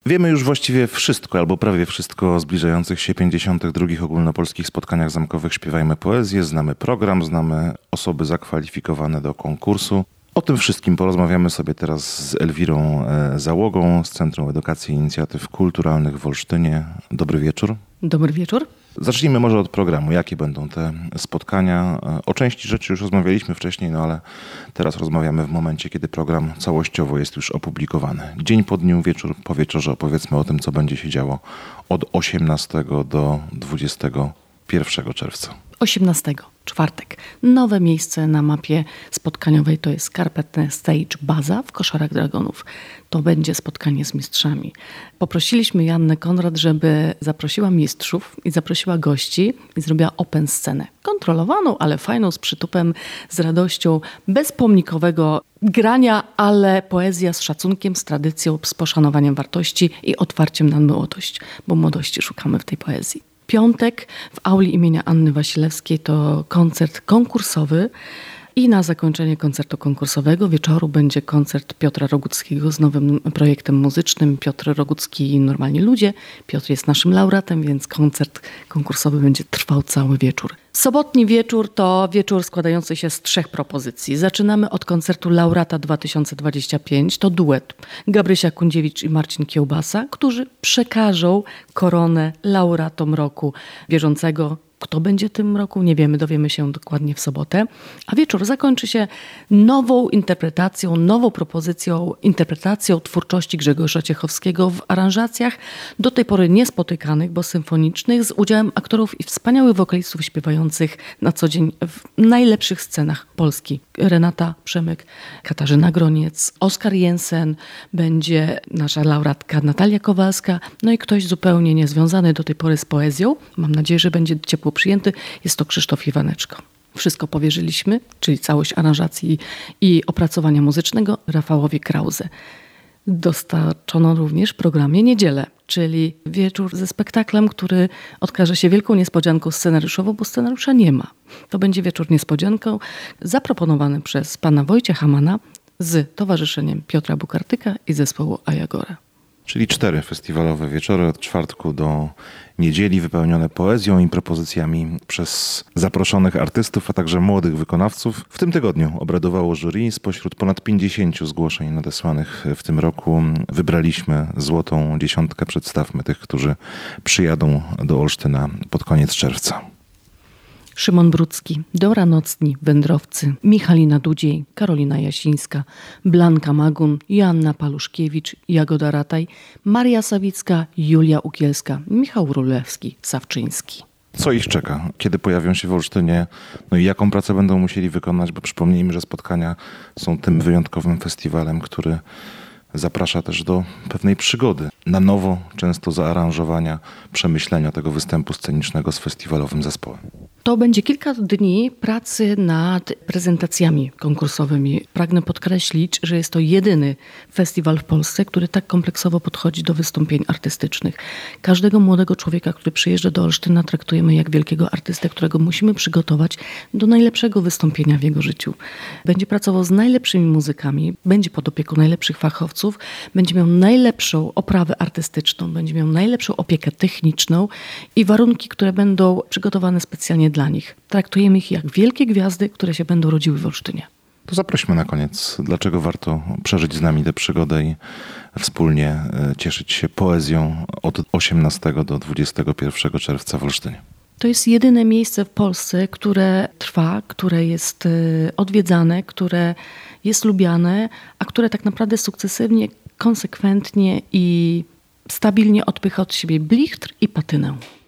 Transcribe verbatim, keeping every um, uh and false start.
Wiemy już właściwie wszystko, albo prawie wszystko o zbliżających się pięćdziesiątych drugich ogólnopolskich spotkaniach zamkowych Śpiewajmy Poezję. Znamy program, znamy osoby zakwalifikowane do konkursu. O tym wszystkim porozmawiamy sobie teraz z Elwirą Załogą z Centrum Edukacji i Inicjatyw Kulturalnych w Olsztynie. Dobry wieczór. Dobry wieczór. Zacznijmy może od programu. Jakie będą te spotkania? O części rzeczy już rozmawialiśmy wcześniej, no ale teraz rozmawiamy w momencie, kiedy program całościowo jest już opublikowany. Dzień po dniu, wieczór po wieczorze opowiedzmy o tym, co będzie się działo od osiemnastego do dwudziestego pierwszego czerwca. osiemnastego, czwartek. Nowe miejsce na mapie spotkaniowej to jest Carpet Stage Baza w Koszarach Dragonów. To będzie spotkanie z mistrzami. Poprosiliśmy Joannę Konrad, żeby zaprosiła mistrzów i zaprosiła gości i zrobiła open scenę. Kontrolowaną, ale fajną, z przytupem, z radością, bez pomnikowego grania, ale poezja z szacunkiem, z tradycją, z poszanowaniem wartości i otwarciem na młodość, bo młodości szukamy w tej poezji. Piątek w auli imienia Anny Wasilewskiej to koncert konkursowy i na zakończenie koncertu konkursowego wieczoru będzie koncert Piotra Roguckiego z nowym projektem muzycznym. Piotr Rogucki i Normalni Ludzie. Piotr jest naszym laureatem, więc koncert konkursowy będzie trwał cały wieczór. Sobotni wieczór to wieczór składający się z trzech propozycji. Zaczynamy od koncertu Laureata dwa tysiące dwudziesty piąty. To duet Gabrysia Kundziewicz i Marcin Kiełbasa, którzy przekażą koronę laureatom roku bieżącego. Kto będzie tym roku? Nie wiemy, dowiemy się dokładnie w sobotę. A wieczór zakończy się nową interpretacją, nową propozycją, interpretacją twórczości Grzegorza Ciechowskiego w aranżacjach do tej pory niespotykanych, bo symfonicznych, z udziałem aktorów i wspaniałych wokalistów śpiewających na co dzień w najlepszych scenach Polski. Renata Przemyk, Katarzyna Groniec, Oskar Jensen, będzie nasza laureatka Natalia Kowalska, no i ktoś zupełnie niezwiązany do tej pory z poezją. Mam nadzieję, że będzie ciepło przyjęty. Jest to Krzysztof Iwaneczko. Wszystko powierzyliśmy, czyli całość aranżacji i opracowania muzycznego Rafałowi Krause. Dostarczono również w programie Niedzielę, czyli wieczór ze spektaklem, który okaże się wielką niespodzianką scenariuszową, bo scenariusza nie ma. To będzie wieczór niespodzianką zaproponowany przez pana Wojciecha Mana z towarzyszeniem Piotra Bukartyka i zespołu Ajagora. Czyli cztery festiwalowe wieczory od czwartku do niedzieli wypełnione poezją i propozycjami przez zaproszonych artystów, a także młodych wykonawców. W tym tygodniu obradowało jury. Spośród ponad pięćdziesięciu zgłoszeń nadesłanych w tym roku wybraliśmy złotą dziesiątkę. Przedstawmy tych, którzy przyjadą do Olsztyna pod koniec czerwca. Szymon Bródzki, Dora Nocni, Wędrowcy, Michalina Dudziej, Karolina Jasińska, Blanka Magun, Joanna Paluszkiewicz, Jagoda Rataj, Maria Sawicka, Julia Ukielska, Michał Rulewski, Sawczyński. Co ich czeka? Kiedy pojawią się w Olsztynie? No i jaką pracę będą musieli wykonać? Bo przypomnijmy, że spotkania są tym wyjątkowym festiwalem, który zaprasza też do pewnej przygody. Na nowo, często zaaranżowania, przemyślenia tego występu scenicznego z festiwalowym zespołem. To będzie kilka dni pracy nad prezentacjami konkursowymi. Pragnę podkreślić, że jest to jedyny festiwal w Polsce, który tak kompleksowo podchodzi do wystąpień artystycznych. Każdego młodego człowieka, który przyjeżdża do Olsztyna, traktujemy jak wielkiego artystę, którego musimy przygotować do najlepszego wystąpienia w jego życiu. Będzie pracował z najlepszymi muzykami, będzie pod opieką najlepszych fachowców, będzie miał najlepszą oprawę artystyczną, będzie miał najlepszą opiekę techniczną i warunki, które będą przygotowane specjalnie dla nich. Traktujemy ich jak wielkie gwiazdy, które się będą rodziły w Olsztynie. To zaprośmy na koniec. Dlaczego warto przeżyć z nami tę przygodę i wspólnie cieszyć się poezją od osiemnastego do dwudziestego pierwszego czerwca w Olsztynie? To jest jedyne miejsce w Polsce, które trwa, które jest odwiedzane, które jest lubiane, a które tak naprawdę sukcesywnie, konsekwentnie i stabilnie odpycha od siebie blichtr i patynę.